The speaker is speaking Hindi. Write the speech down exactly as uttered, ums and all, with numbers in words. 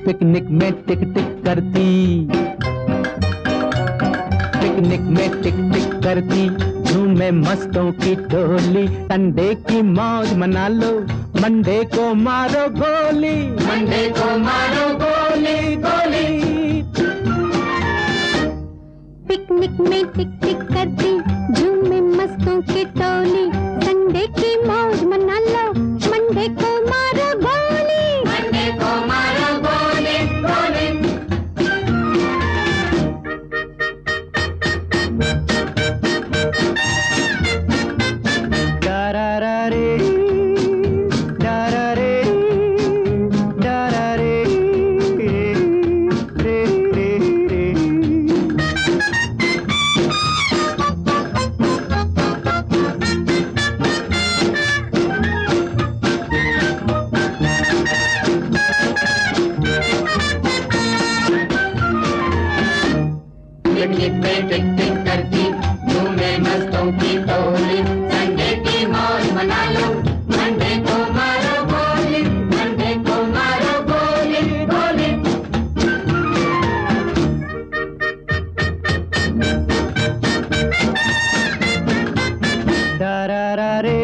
पिकनिक में टिक टिक करती, पिकनिक में टिक टिक करती, झूमे मस्तों की टोली। संडे की मौज मना लो, मंडे को मारो गोली, मंडे को मारो गोली गोली। पिकनिक में टिक टिक करती, झूमे मस्तों की टोली। संडे की मौज मना लो, मंडे को मारो गोली, मंडे को मारो गोली गोली। पिकनिक में टिक टिक करती, झूमे मस्तों की टोली। संडे की मौज मना लो, मंडे को मारो गोली, मंडे को मारो गोली गोली। रा रा रा रे